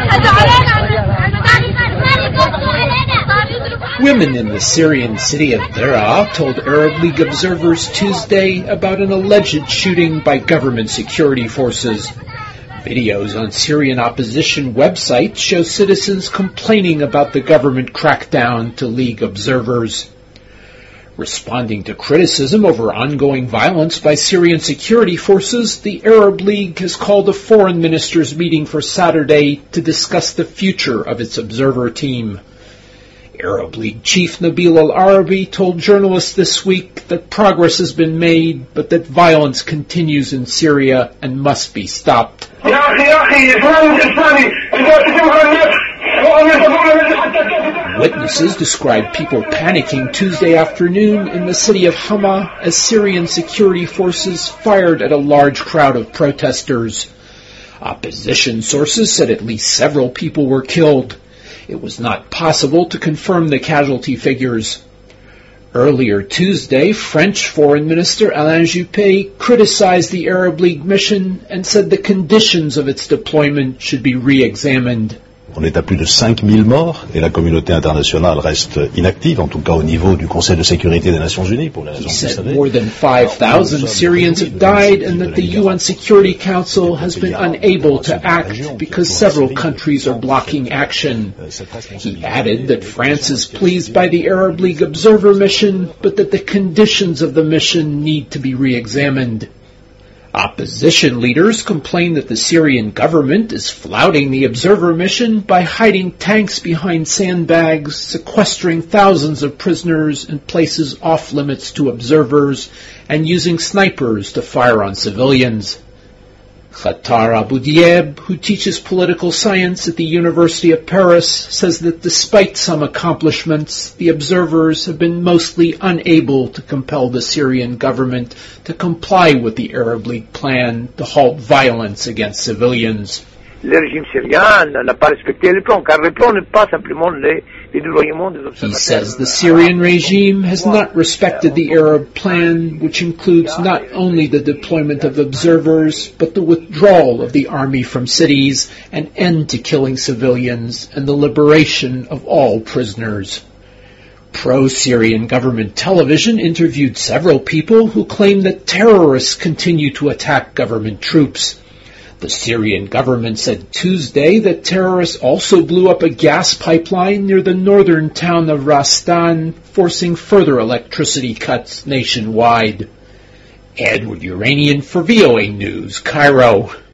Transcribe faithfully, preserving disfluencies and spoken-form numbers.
Women in the Syrian city of Daraa told Arab League observers Tuesday about an alleged shooting by government security forces. Videos on Syrian opposition websites show citizens complaining about the government crackdown to League observers. Responding to criticism over ongoing violence by Syrian security forces, the Arab League has called a foreign ministers' meeting for Saturday to discuss the future of its observer team. Arab League chief Nabil al-Arabi told journalists this week that progress has been made, but that violence continues in Syria and must be stopped. Witnesses described people panicking Tuesday afternoon in the city of Hama as Syrian security forces fired at a large crowd of protesters. Opposition sources said at least several people were killed. It was not possible to confirm the casualty figures. Earlier Tuesday, French Foreign Minister Alain Juppé criticized the Arab League mission and said the conditions of its deployment should be re-examined. On est à plus de cinq mille morts et la communauté internationale reste inactive, en tout cas au niveau du Conseil de sécurité des Nations Unies, pour les raisons que vous savez. More than five thousand Syrians have died and that the U N Security Council has been unable to act because several countries are blocking action. He added that France is pleased by the Arab League observer mission, but that the conditions of the mission need to be re-examined. Opposition leaders complain that the Syrian government is flouting the observer mission by hiding tanks behind sandbags, sequestering thousands of prisoners in places off-limits to observers, and using snipers to fire on civilians. Khatar Abu Diab, who teaches political science at the University of Paris, says that despite some accomplishments, the observers have been mostly unable to compel the Syrian government to comply with the Arab League plan to halt violence against civilians. Le régime syrien n'a pas respecté les plans, car les plans n'est pas simplement les, les déploiements des observateurs. He says the Syrian regime has not respected the Arab plan, which includes not only the deployment of observers, but the withdrawal of the army from cities, an end to killing civilians, and the liberation of all prisoners. Pro-Syrian government television interviewed several people who claim that terrorists continue to attack government troops. The Syrian government said Tuesday that terrorists also blew up a gas pipeline near the northern town of Rastan, forcing further electricity cuts nationwide. Edward Uranian for V O A News, Cairo.